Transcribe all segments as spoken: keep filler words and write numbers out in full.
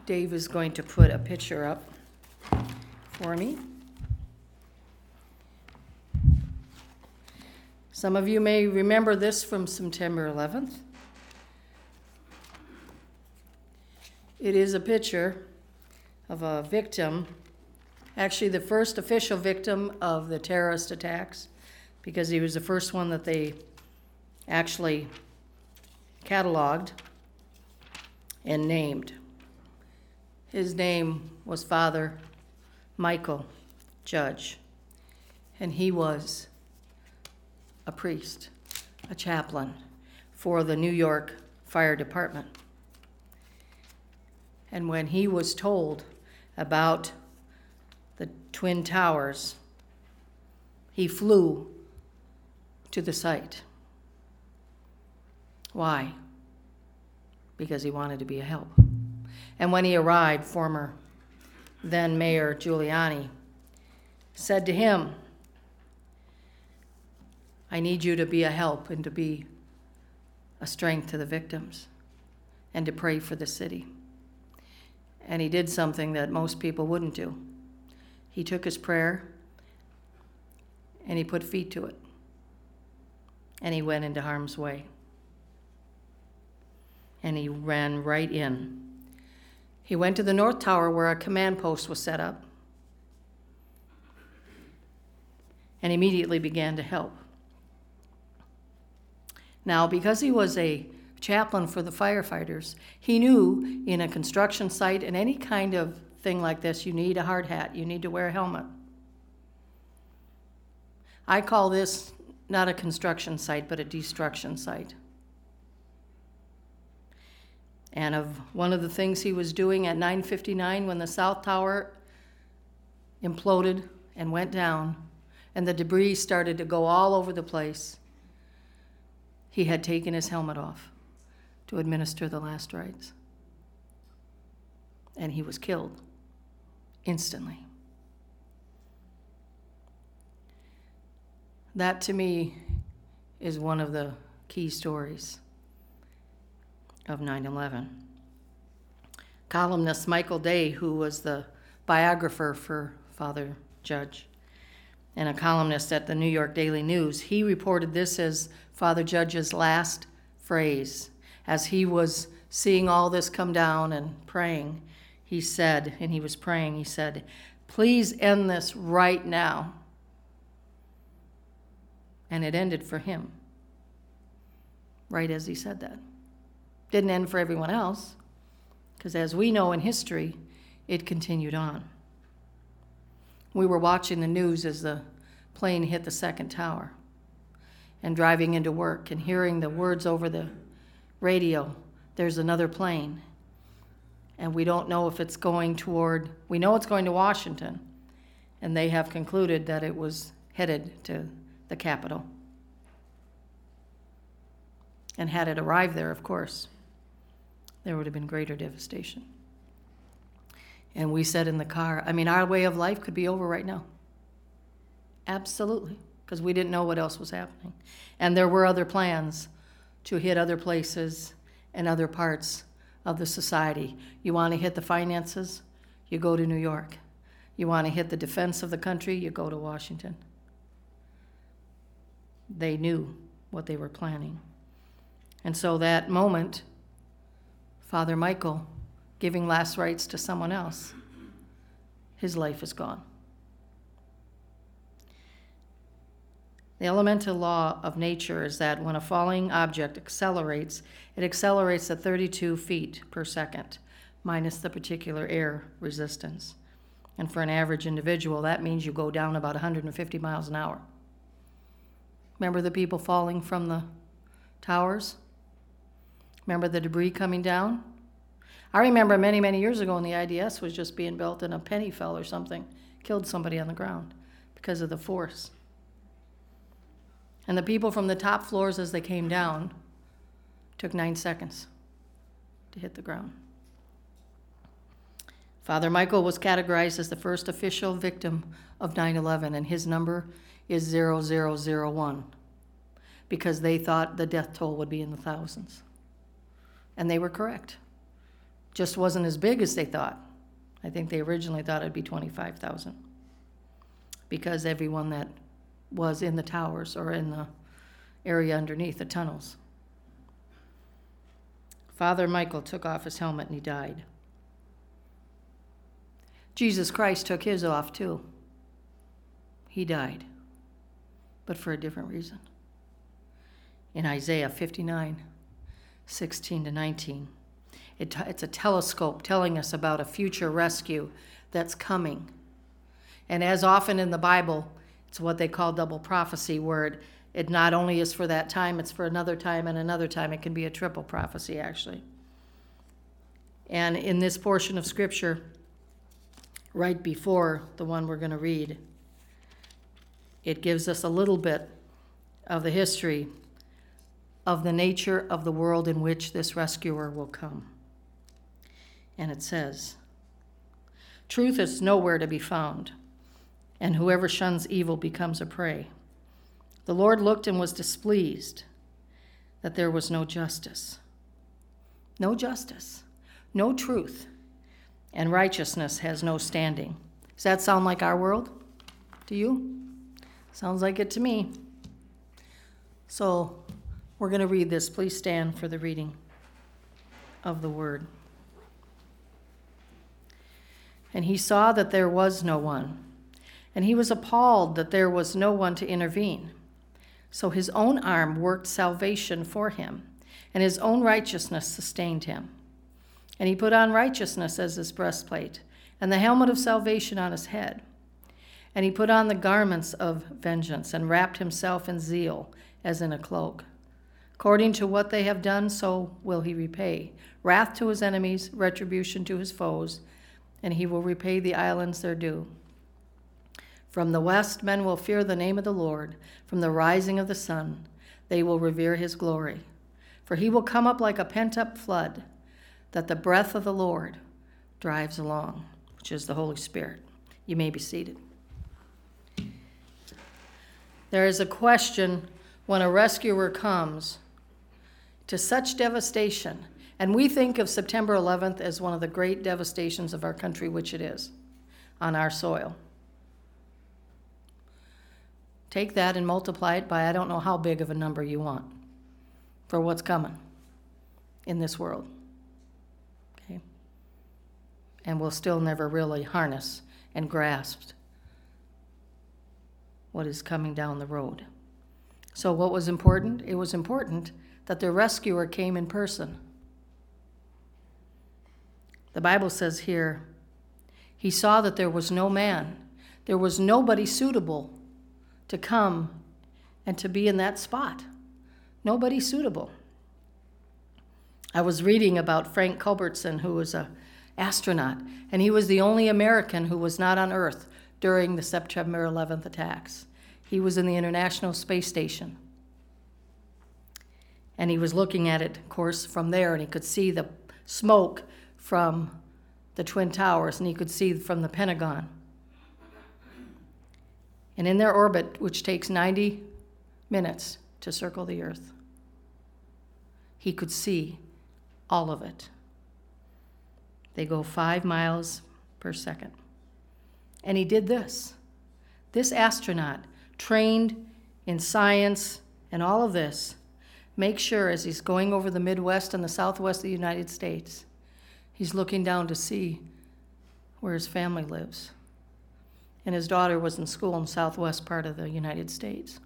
Dave is going to put a picture up for me. Some of you may remember this from September eleventh. It is a picture of a victim, actually the first official victim of the terrorist attacks, because he was the first one that they actually cataloged and named. His name was Father Michael Judge, and he was a priest, a chaplain for the New York Fire Department. And when he was told about the Twin Towers, he flew to the site. Why? Because he wanted to be a help. And when he arrived, former then Mayor Giuliani said to him, I need you to be a help and to be a strength to the victims and to pray for the city. And he did something that most people wouldn't do. He took his prayer and he put feet to it. And he went into harm's way. And he ran right in. He went to the North Tower where a command post was set up and immediately began to help. Now, because he was a chaplain for the firefighters, he knew in a construction site and any kind of thing like this, you need a hard hat, you need to wear a helmet. I call this not a construction site, but a destruction site. And of one of the things he was doing at nine fifty-nine when the South Tower imploded and went down and the debris started to go all over the place, he had taken his helmet off to administer the last rites. And he was killed instantly. That to me is one of the key stories of nine eleven. Columnist Michael Day, who was the biographer for Father Judge and a columnist at the New York Daily News, he reported this as Father Judge's last phrase. As he was seeing all this come down and praying, he said, and he was praying, he said, please end this right now. And it ended for him, right as he said that. Didn't end for everyone else, because as we know in history, it continued on. We were watching the news as the plane hit the second tower and driving into work and hearing the words over the radio, there's another plane. And we don't know if it's going toward, we know it's going to Washington, and they have concluded that it was headed to the Capitol. And had it arrived there, of course, there would have been greater devastation. And we said in the car, I mean, our way of life could be over right now. Absolutely, because we didn't know what else was happening. And there were other plans to hit other places and other parts of the society. You want to hit the finances, you go to New York. You want to hit the defense of the country, you go to Washington. They knew what they were planning. And so that moment, Father Michael giving last rites to someone else, his life is gone. The elemental law of nature is that when a falling object accelerates, it accelerates at thirty-two feet per second, minus the particular air resistance. And for an average individual, that means you go down about one hundred fifty miles an hour. Remember the people falling from the towers? Remember the debris coming down? I remember many, many years ago when the I D S was just being built and a penny fell or something, killed somebody on the ground because of the force. And the people from the top floors as they came down took nine seconds to hit the ground. Father Michael was categorized as the first official victim of nine eleven, and his number is zero zero zero one because they thought the death toll would be in the thousands. And they were correct. just wasn't as big as they thought. I think they originally thought it'd be twenty-five thousand because everyone that was in the towers or in the area underneath the tunnels. Father Michael took off his helmet and he died. Jesus Christ took his off too. He died, but for a different reason. In Isaiah fifty-nine, sixteen to nineteen, it, it's a telescope telling us about a future rescue that's coming. And as often in the Bible, it's what they call double prophecy, where it, it not only is for that time, it's for another time and another time. It can be a triple prophecy, actually. And in this portion of Scripture, right before the one we're going to read, it gives us a little bit of the history of the nature of the world in which this rescuer will come. And it says, "Truth is nowhere to be found, and whoever shuns evil becomes a prey. The Lord looked and was displeased that there was no justice." No justice, no truth, and righteousness has no standing. Does that sound like our world to you? Sounds like it to me. So we're going to read this. Please stand for the reading of the word. "And he saw that there was no one, and he was appalled that there was no one to intervene. So his own arm worked salvation for him, and his own righteousness sustained him. And he put on righteousness as his breastplate, and the helmet of salvation on his head. And he put on the garments of vengeance, and wrapped himself in zeal as in a cloak. According to what they have done, so will he repay. Wrath to his enemies, retribution to his foes, and he will repay the islands their due. From the west men will fear the name of the Lord. From the rising of the sun they will revere his glory. For he will come up like a pent-up flood, that the breath of the Lord drives along," which is the Holy Spirit. You may be seated. There is a question when a rescuer comes to such devastation, and we think of September eleventh as one of the great devastations of our country, which it is, on our soil. Take that and multiply it by I don't know how big of a number you want for what's coming in this world. Okay? And we'll still never really harness and grasp what is coming down the road. So what was important? It was important that the rescuer came in person. The Bible says here, he saw that there was no man, there was nobody suitable to come and to be in that spot. Nobody suitable. I was reading about Frank Culbertson, who was an astronaut, and he was the only American who was not on Earth during the September eleventh attacks. He was in the International Space Station. And he was looking at it, of course, from there, and he could see the smoke from the Twin Towers, and he could see from the Pentagon. And in their orbit, which takes ninety minutes to circle the Earth, he could see all of it. They go five miles per second. And he did this. This astronaut, trained in science and all of this, makes sure as he's going over the Midwest and the Southwest of the United States, he's looking down to see where his family lives. And his daughter was in school in the southwest part of the United States.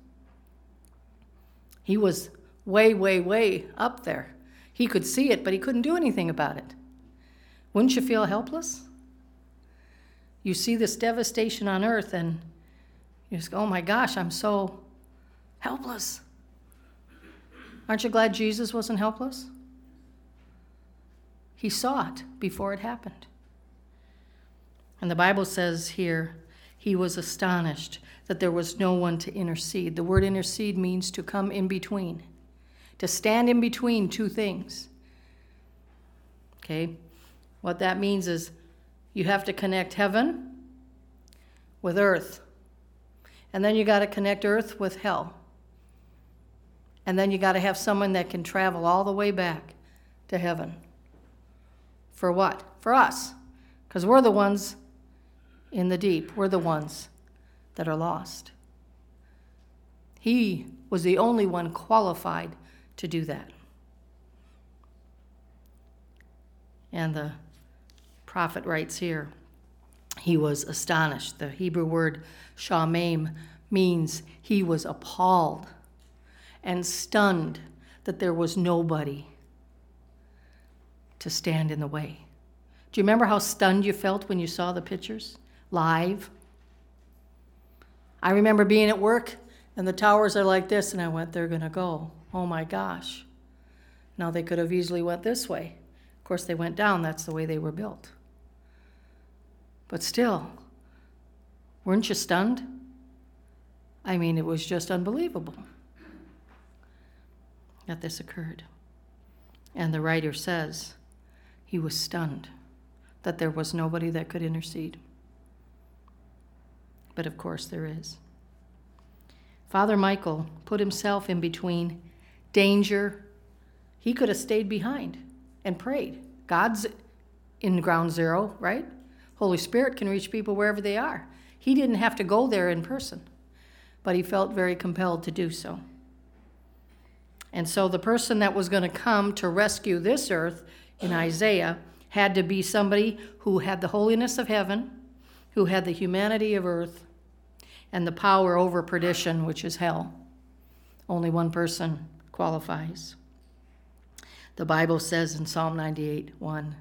He was way, way, way up there. He could see it, but he couldn't do anything about it. Wouldn't you feel helpless? You see this devastation on earth and you just go, oh my gosh, I'm so helpless. Aren't you glad Jesus wasn't helpless? He saw it before it happened. And the Bible says here, he was astonished that there was no one to intercede. The word intercede means to come in between, to stand in between two things. Okay? What that means is you have to connect heaven with earth. And then you got to connect earth with hell. And then you got to have someone that can travel all the way back to heaven For what? For us. Because we're the ones in the deep. We're the ones that are lost. He was the only one qualified to do that. And the prophet writes here, he was astonished. The Hebrew word shamem means he was appalled and stunned that there was nobody to stand in the way. Do you remember how stunned you felt when you saw the pictures live? I remember being at work and the towers are like this, and I went, they're going to go. Oh my gosh. Now they could have easily went this way. Of course, they went down. That's the way they were built. But still, weren't you stunned? I mean, it was just unbelievable that this occurred. And the writer says he was stunned that there was nobody that could intercede. But of course there is. Father Michael put himself in between danger. He could have stayed behind and prayed. God's in ground zero, right? Holy Spirit can reach people wherever they are. He didn't have to go there in person, but he felt very compelled to do so. And so the person that was going to come to rescue this earth in Isaiah had to be somebody who had the holiness of heaven, who had the humanity of earth, and the power over perdition, which is hell. Only one person qualifies. The Bible says in Psalm ninety-eight, one,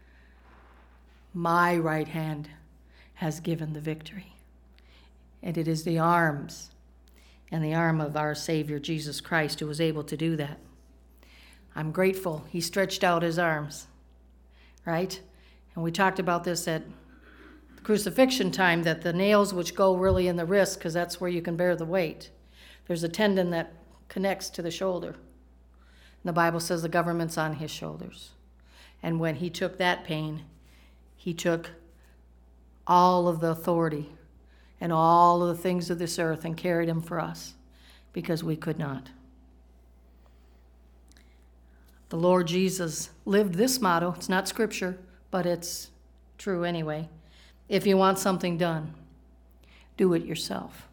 my right hand has given the victory. And it is the arms and the arm of our Savior, Jesus Christ, who was able to do that. I'm grateful he stretched out his arms, right? And we talked about this at the crucifixion time, that the nails which go really in the wrist, because that's where you can bear the weight. There's a tendon that connects to the shoulder. And the Bible says the government's on his shoulders. And when he took that pain, he took all of the authority and all of the things of this earth and carried them for us because we could not. The Lord Jesus lived this motto. It's not scripture, but it's true anyway. If you want something done, do it yourself.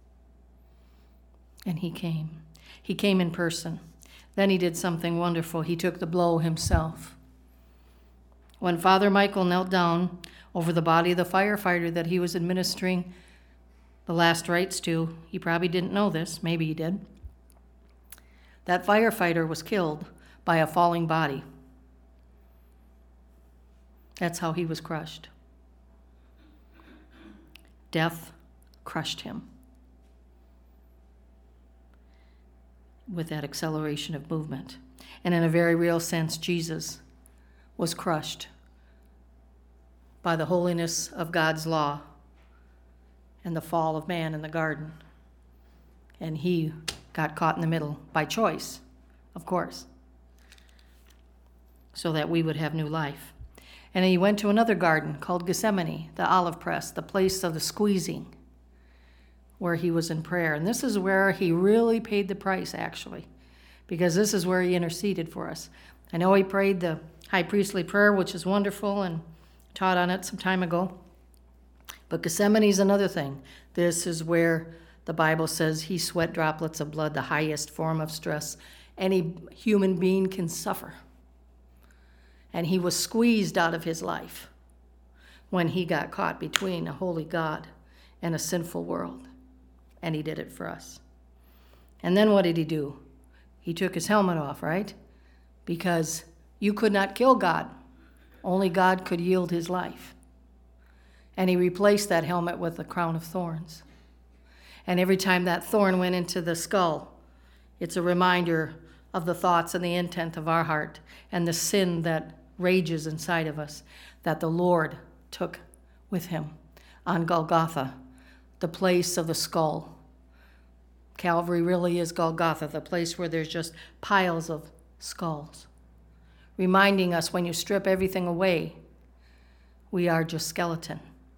And he came. He came in person. Then he did something wonderful. He took the blow himself. When Father Michael knelt down over the body of the firefighter that he was administering the last rites to, he probably didn't know this, maybe he did. That firefighter was killed by a falling body. That's how he was crushed. Death crushed him with that acceleration of movement. And in a very real sense, Jesus was crushed by the holiness of God's law and the fall of man in the garden. And he got caught in the middle by choice, of course, so that we would have new life. And he went to another garden called Gethsemane, the olive press, the place of the squeezing, where he was in prayer. And this is where he really paid the price, actually, because this is where he interceded for us. I know he prayed the high priestly prayer, which is wonderful, and taught on it some time ago. But Gethsemane is another thing. This is where the Bible says he sweat droplets of blood, the highest form of stress any human being can suffer. And he was squeezed out of his life when he got caught between a holy God and a sinful world. And he did it for us. And then what did he do? He took his helmet off, right? Because you could not kill God. Only God could yield his life. And he replaced that helmet with a crown of thorns. And every time that thorn went into the skull, it's a reminder of the thoughts and the intent of our heart and the sin that rages inside of us that the Lord took with him on Golgotha, the place of the skull. Calvary really is Golgotha, the place where there's just piles of skulls, reminding us when you strip everything away, we are just skeleton.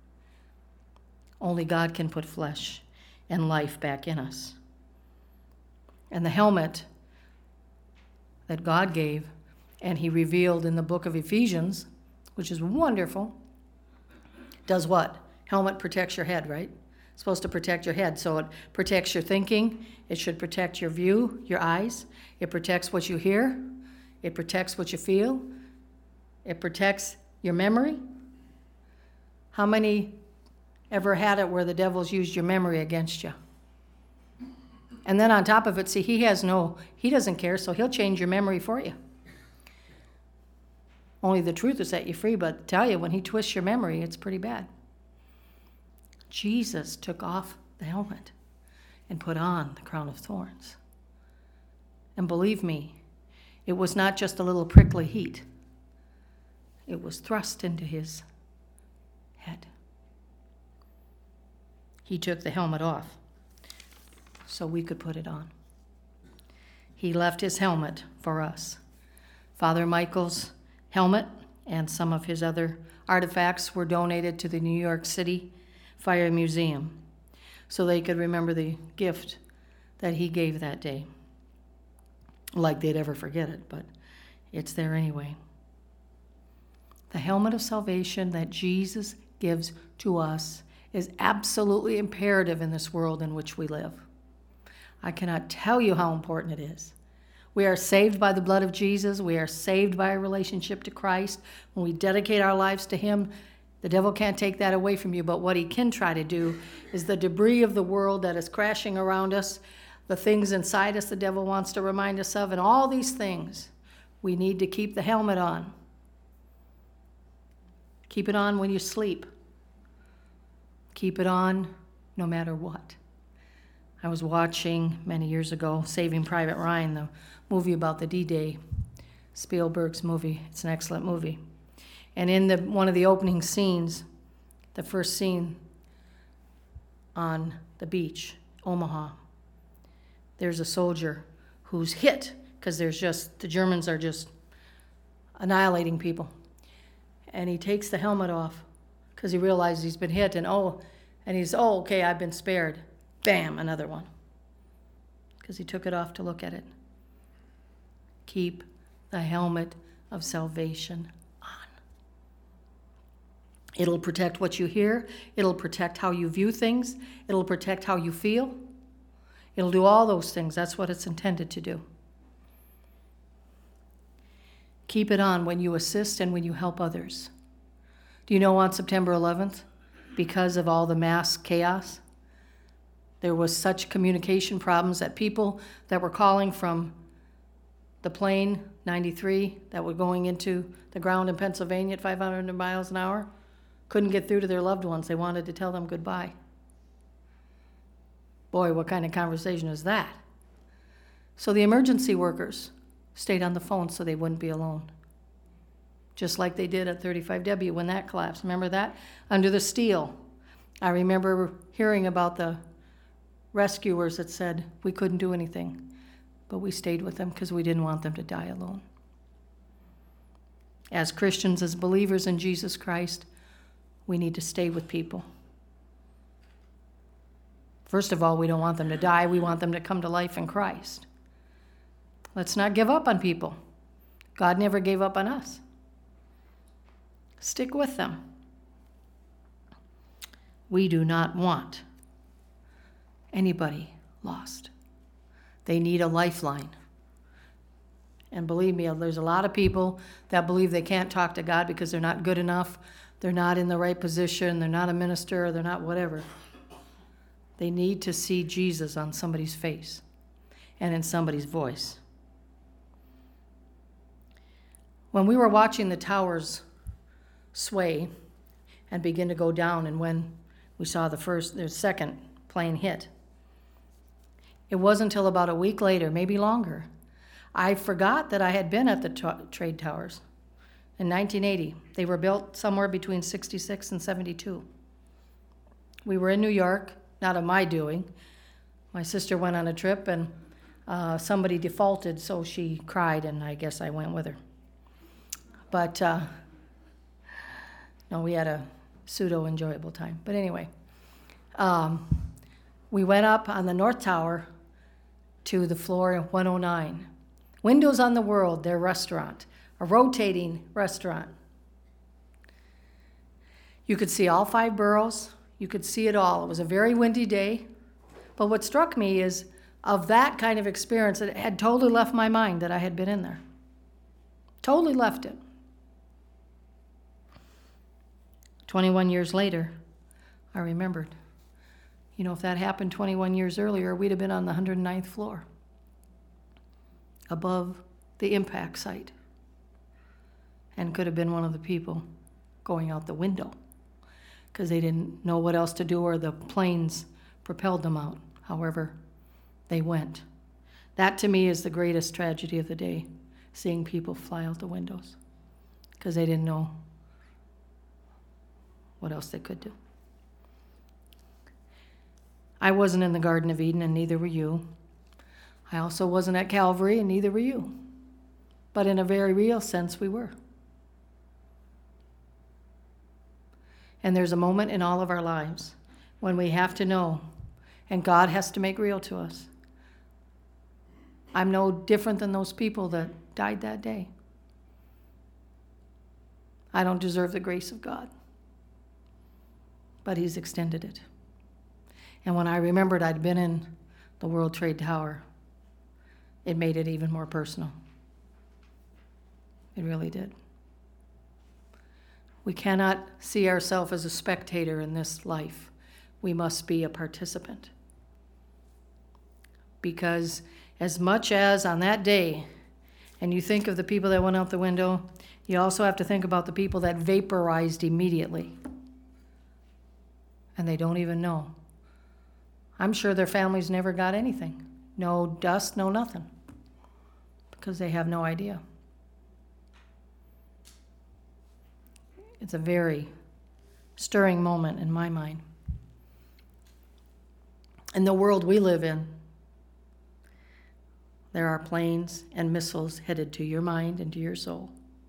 Only God can put flesh and life back in us. And the helmet that God gave and he revealed in the book of Ephesians, which is wonderful. Does what? Helmet protects your head, right? It's supposed to protect your head, so it protects your thinking. It should protect your view, your eyes. It protects what you hear. It protects what you feel. It protects your memory. How many ever had it where the devil's used your memory against you? And then on top of it, see, he has no, he doesn't care, so he'll change your memory for you. Only the truth will set you free, but I tell you, when he twists your memory, it's pretty bad. Jesus took off the helmet and put on the crown of thorns. And believe me, it was not just a little prickly heat. It was thrust into his head. He took the helmet off so we could put it on. He left his helmet for us. Father Michael's helmet and some of his other artifacts were donated to the New York City Fire Museum so they could remember the gift that he gave that day. Like they'd ever forget it, but it's there anyway. The helmet of salvation that Jesus gives to us is absolutely imperative in this world in which we live. I cannot tell you how important it is. We are saved by the blood of Jesus. We are saved by a relationship to Christ. When we dedicate our lives to him, the devil can't take that away from you, but what he can try to do is the debris of the world that is crashing around us, the things inside us the devil wants to remind us of, and all these things, we need to keep the helmet on. Keep it on when you sleep. Keep it on no matter what. I was watching many years ago Saving Private Ryan, the movie about the D-Day, Spielberg's movie. It's an excellent movie. And in the one of the opening scenes, the first scene on the beach, Omaha, there's a soldier who's hit because there's just, the Germans are just annihilating people. And he takes the helmet off because he realizes he's been hit, and oh, and he's, oh, okay, I've been spared. Bam, another one. Because he took it off to look at it. Keep the helmet of salvation on. It'll protect what you hear. It'll protect how you view things. It'll protect how you feel. It'll do all those things. That's what it's intended to do. Keep it on when you assist and when you help others. Do you know on September eleventh, because of all the mass chaos, there was such communication problems that people that were calling from the plane ninety-three that were going into the ground in Pennsylvania at five hundred miles an hour couldn't get through to their loved ones. They wanted to tell them goodbye. Boy, what kind of conversation is that? So the emergency workers stayed on the phone so they wouldn't be alone. Just like they did at thirty-five W when that collapsed. Remember that? Under the steel. I remember hearing about the rescuers that said we couldn't do anything, but we stayed with them because we didn't want them to die alone. As Christians, as believers in Jesus Christ, we need to stay with people. First of all, we don't want them to die. We want them to come to life in Christ. Let's not give up on people. God never gave up on us. Stick with them. We do not want anybody lost. They need a lifeline. And believe me, there's a lot of people that believe they can't talk to God because they're not good enough, they're not in the right position, they're not a minister, or they're not whatever. They need to see Jesus on somebody's face and in somebody's voice. When we were watching the towers sway and begin to go down, and when we saw the first, the second plane hit, it wasn't until about a week later, maybe longer, I forgot that I had been at the t- trade towers in nineteen eighty. They were built somewhere between sixty-six and seventy-two. We were in New York, not of my doing. My sister went on a trip, and uh, somebody defaulted, so she cried, and I guess I went with her. But uh, no, we had a pseudo-enjoyable time. But anyway, um, we went up on the North Tower to the floor one oh nine. Windows on the World, their restaurant, a rotating restaurant. You could see all five boroughs. You could see it all. It was a very windy day. But what struck me is of that kind of experience, it had totally left my mind that I had been in there. Totally left it. twenty-one years later, I remembered. You know, if that happened twenty-one years earlier, we'd have been on the one hundred ninth floor, above the impact site, and could have been one of the people going out the window because they didn't know what else to do, or the planes propelled them out. However, they went. That to me is the greatest tragedy of the day, seeing people fly out the windows because they didn't know what else they could do. I wasn't in the Garden of Eden, and neither were you. I also wasn't at Calvary, and neither were you. But in a very real sense, we were. And there's a moment in all of our lives when we have to know, and God has to make real to us, I'm no different than those people that died that day. I don't deserve the grace of God, but He's extended it. And when I remembered I'd been in the World Trade Tower, it made it even more personal. It really did. We cannot see ourselves as a spectator in this life. We must be a participant. Because as much as on that day, and you think of the people that went out the window, you also have to think about the people that vaporized immediately. And they don't even know. I'm sure their families never got anything. No dust, no nothing. Because they have no idea. It's a very stirring moment in my mind. In the world we live in, there are planes and missiles headed to your mind and to your soul.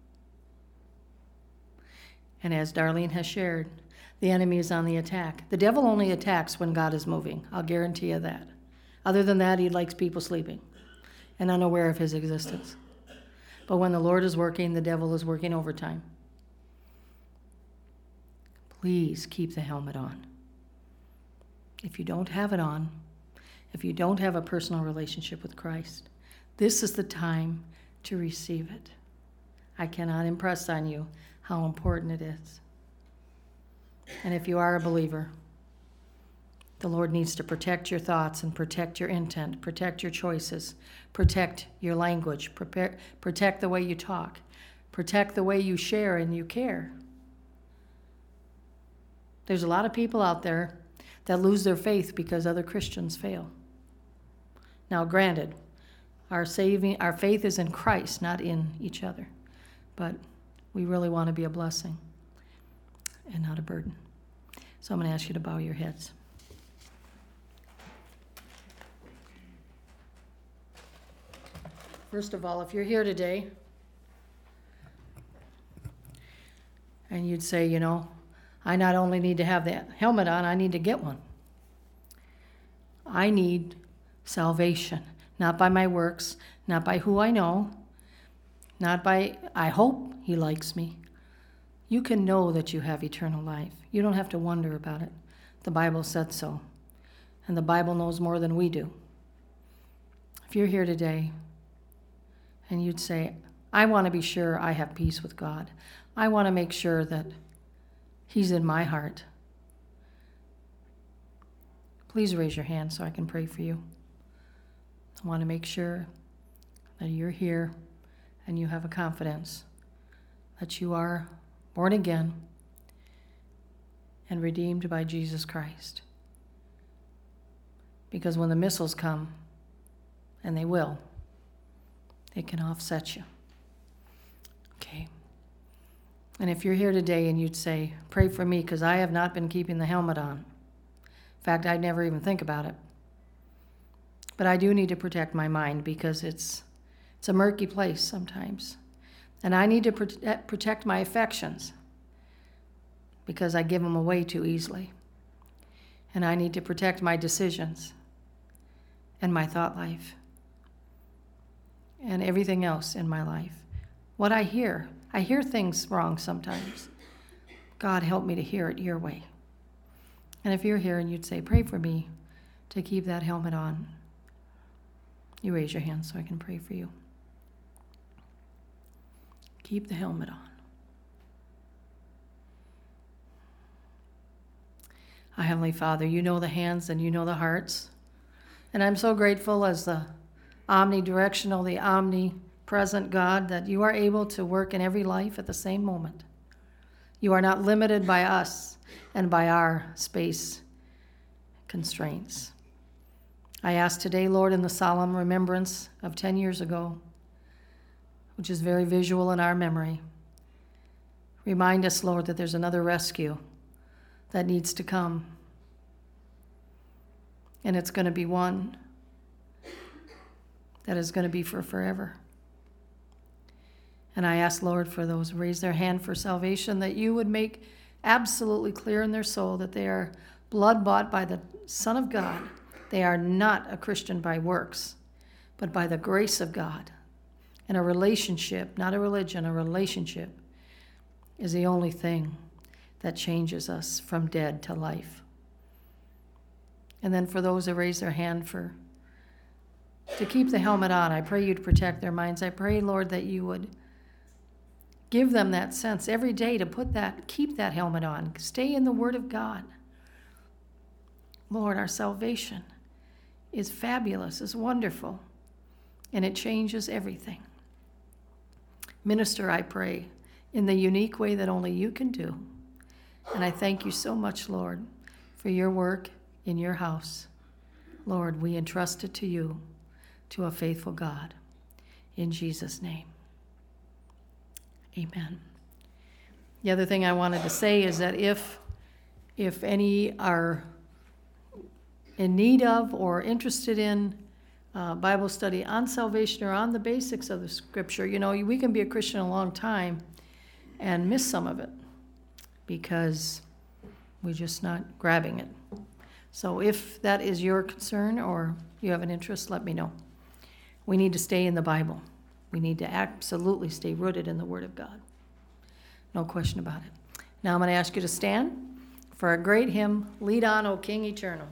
And as Darlene has shared, the enemy is on the attack. The devil only attacks when God is moving. I'll guarantee you that. Other than that, he likes people sleeping and unaware of his existence. But when the Lord is working, the devil is working overtime. Please keep the helmet on. If you don't have it on, if you don't have a personal relationship with Christ, this is the time to receive it. I cannot impress on you how important it is. And if you are a believer, the Lord needs to protect your thoughts and protect your intent, protect your choices, protect your language, prepare, protect the way you talk, protect the way you share and you care. There's a lot of people out there that lose their faith because other Christians fail. Now, granted, our saving, our faith is in Christ, not in each other. But we really want to be a blessing and not a burden. So I'm going to ask you to bow your heads. First of all, if you're here today and you'd say, you know, I not only need to have that helmet on, I need to get one. I need salvation, not by my works, not by who I know, not by, I hope he likes me. You can know that you have eternal life. You don't have to wonder about it. The Bible said so. And the Bible knows more than we do. If you're here today and you'd say, I want to be sure I have peace with God. I want to make sure that he's in my heart. Please raise your hand so I can pray for you. I want to make sure that you're here and you have a confidence that you are born again and redeemed by Jesus Christ. Because when the missiles come, and they will, it can offset you. Okay. And if you're here today and you'd say, pray for me because I have not been keeping the helmet on. In fact, I'd never even think about it. But I do need to protect my mind because it's it's a murky place sometimes. And I need to prote- protect my affections because I give them away too easily. And I need to protect my decisions and my thought life and everything else in my life. What I hear, I hear things wrong sometimes. God, help me to hear it your way. And if you're here and you'd say, pray for me to keep that helmet on, you raise your hand so I can pray for you. Keep the helmet on. Our Heavenly Father, you know the hands and you know the hearts. And I'm so grateful as the omnidirectional, the omnipresent God, that you are able to work in every life at the same moment. You are not limited by us and by our space constraints. I ask today, Lord, in the solemn remembrance of ten years ago, which is very visual in our memory, remind us, Lord, that there's another rescue that needs to come. And it's going to be one that is going to be for forever. And I ask, Lord, for those who raise their hand for salvation, that you would make absolutely clear in their soul that they are blood-bought by the Son of God. They are not a Christian by works, but by the grace of God. And a relationship, not a religion, a relationship is the only thing that changes us from dead to life. And then for those that raise their hand for to keep the helmet on, I pray you'd protect their minds. I pray, Lord, that you would give them that sense every day to put that, keep that helmet on. Stay in the Word of God. Lord, our salvation is fabulous, is wonderful, and it changes everything. Minister, I pray, in the unique way that only you can do. And I thank you so much, Lord, for your work in your house. Lord, we entrust it to you, to a faithful God. In Jesus' name, amen. The other thing I wanted to say is that if, if any are in need of or interested in uh, Bible study on salvation or on the basics of the Scripture, you know, we can be a Christian a long time and miss some of it because we're just not grabbing it. So if that is your concern or you have an interest, let me know. We need to stay in the Bible. We need to absolutely stay rooted in the Word of God. No question about it. Now I'm going to ask you to stand for a great hymn, Lead On, O King Eternal.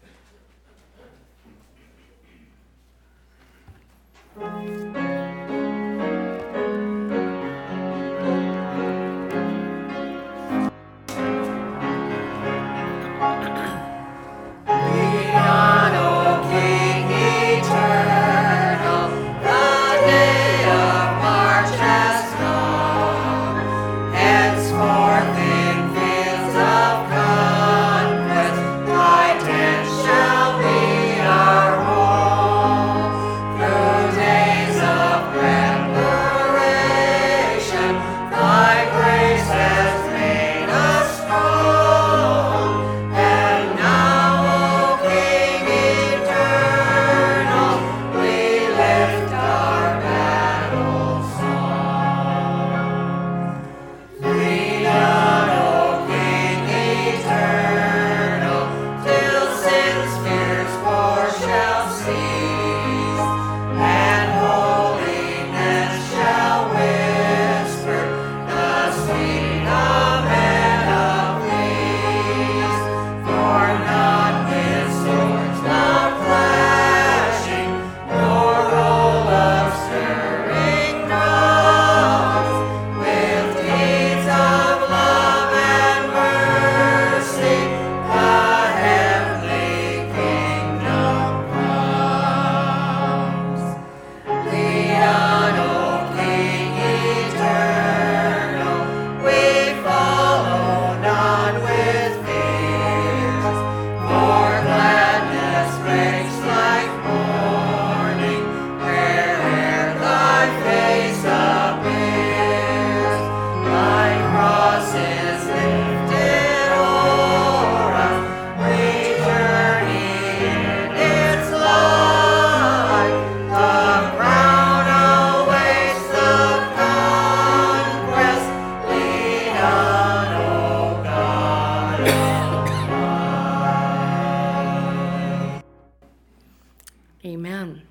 Amen.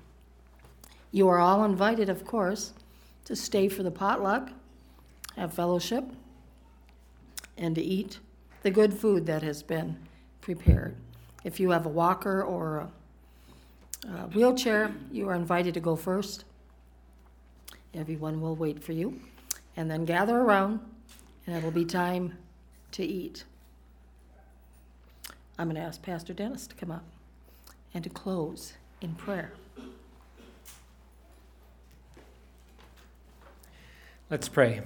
You are all invited, of course, to stay for the potluck, have fellowship, and to eat the good food that has been prepared. If you have a walker or a, a wheelchair, you are invited to go first. Everyone will wait for you. And then gather around, and it will be time to eat. I'm going to ask Pastor Dennis to come up and to close in prayer. Let's pray.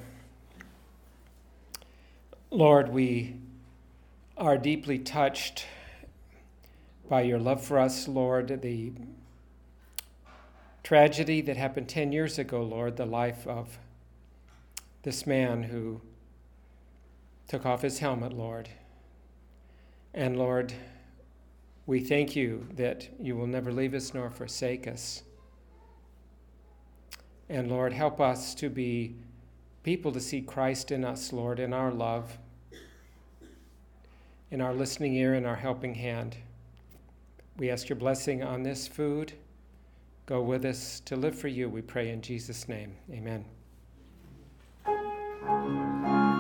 Lord, we are deeply touched by your love for us, Lord. The tragedy that happened ten years ago, Lord, the life of this man who took off his helmet, Lord. And Lord, we thank you that you will never leave us nor forsake us. And Lord, help us to be people to see Christ in us, Lord, in our love, in our listening ear, in our helping hand. We ask your blessing on this food. Go with us to live for you, we pray in Jesus' name. Amen.